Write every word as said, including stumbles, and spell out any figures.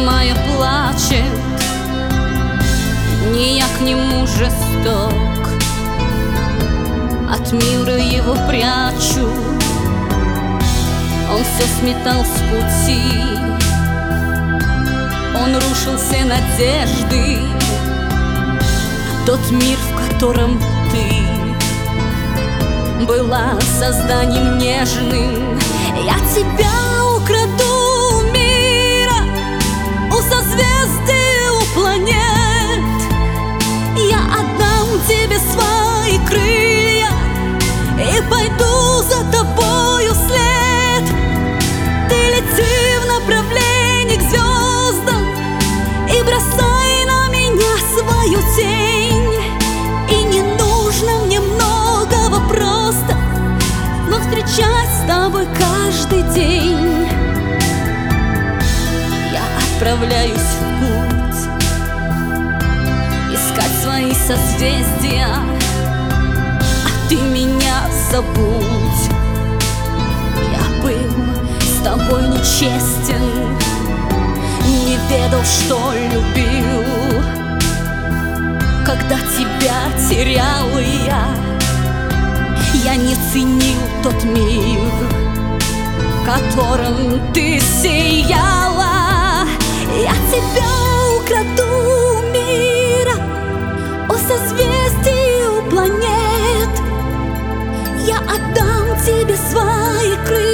моя плачет, не я к нему жесток, от мира его прячу. Он все сметал с пути, он рушил все надежды. Тот мир, в котором ты была созданием нежным, я тебя украду у мира, у созвездий, у планет. Я отдам тебе свои крылья и пойду за тобою вслед. Ты лети в направлении к звездам и бросай на меня свою тень. И не нужно мне многого, просто но встречать с тобой каждый день. Я отправляюсь в путь, искать свои созвездия, а ты меня забудь. Я был с тобой нечестен, не ведал, что любил. Когда тебя терял я, я не ценил тот мир, которым ты сияла. Я тебя украду у мира, у созвездий, у планет. Я отдам тебе свои крылья